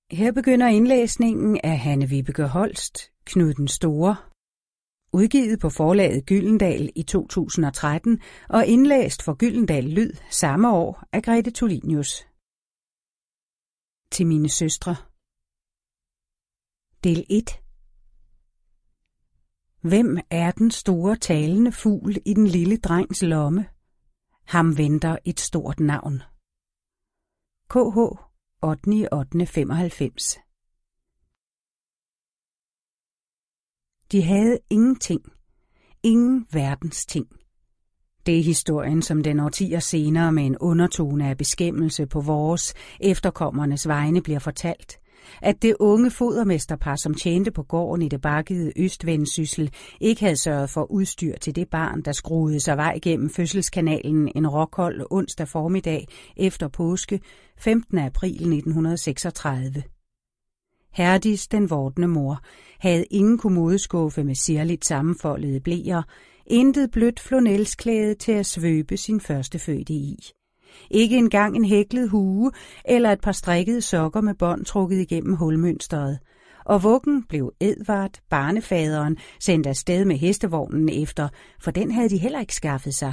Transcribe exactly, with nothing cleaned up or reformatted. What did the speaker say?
Her begynder indlæsningen af Hanne-Vibeke Holst, Knud den Store, udgivet på forlaget Gyldendal i to tusind og tretten og indlæst for Gyldendal Lyd samme år af Grete Tulinius. Til mine søstre. Del et. Hvem er den store talende fugl i den lille drengs lomme? Ham venter et stort navn. K H ottende ottende femoghalvfems. De havde ingenting. Ingen verdens ting. Det er historien, som den årtier senere med en undertone af beskæmmelse på vores efterkommernes vegne bliver fortalt. At det unge fodermesterpar, som tjente på gården i det bakkede Østvendsyssel, ikke havde sørget for udstyr til det barn, der skruede sig vej gennem fødselskanalen en råkold onsdag formiddag efter påske femtende april nitten seksogtredive. Herdis, den vordende mor, havde ingen kommodeskuffe med sirligt sammenfoldede bleer, intet blødt flonelsklæde til at svøbe sin førstefødte i. Ikke engang en hæklet hue eller et par strikkede sokker med bånd trukket igennem hulmønstret. Og vuggen blev Edvard, barnefaderen, sendt afsted med hestevognen efter, for den havde de heller ikke skaffet sig.